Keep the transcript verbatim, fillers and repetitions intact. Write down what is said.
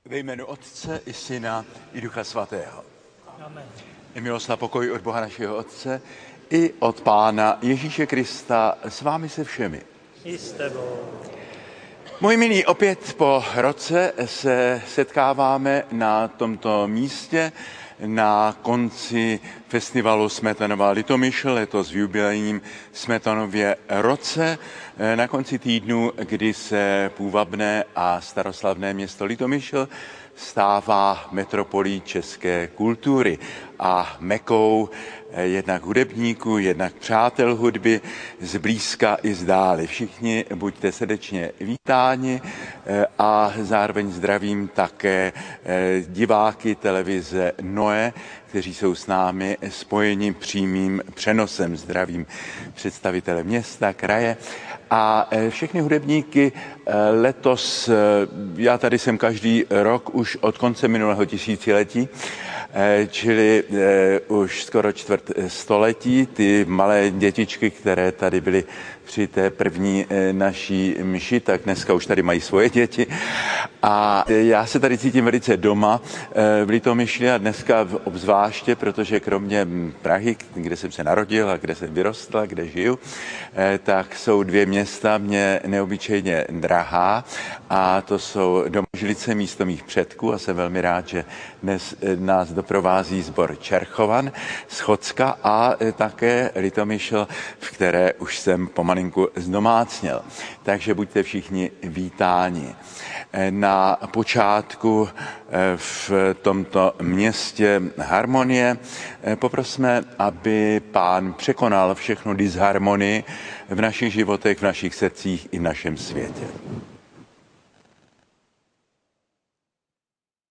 Ve jménu Otce i Syna i Ducha Svatého. Amen. I milost a pokoj od Boha našeho Otce i od Pána Ježíše Krista s vámi se všemi. I s tebou. Moji milí, opět po roce se setkáváme na tomto místě na konci festivalu Smetanova Litomyšl, letos v jubilejním Smetanově roce, na konci týdnu, kdy se půvabné a staroslavné město Litomyšl stává metropolí české kultury a mekou jednak hudebníků, jednak přátel hudby, zblízka i zdáli. Všichni buďte srdečně vítáni a zároveň zdravím také diváky televize Noe, kteří jsou s námi spojeni přímým přenosem. Zdravím představitele města, kraje a všechny hudebníky. Letos, já tady jsem každý rok už od konce minulého tisíciletí, čili už skoro čtvrt století, ty malé dětičky, které tady byly při té první naší mši, tak dneska už tady mají svoje děti. A já se tady cítím velice doma v Litomyšli a dneska obzvláště, protože kromě Prahy, kde jsem se narodil a kde jsem vyrostl a kde žiju, tak jsou dvě města mě neobyčejně drahá a to jsou Domažlice, místo mých předků, a jsem velmi rád, že dnes nás doprovází sbor Čerchovan z Chocka a také Litomyšl, v které už jsem pomalinku zdomácněl. Takže buďte všichni vítáni. Na počátku v tomto městě harmonie poprosme, aby Pán překonal všechnu disharmonii v našich životech, v našich srdcích i v našem světě.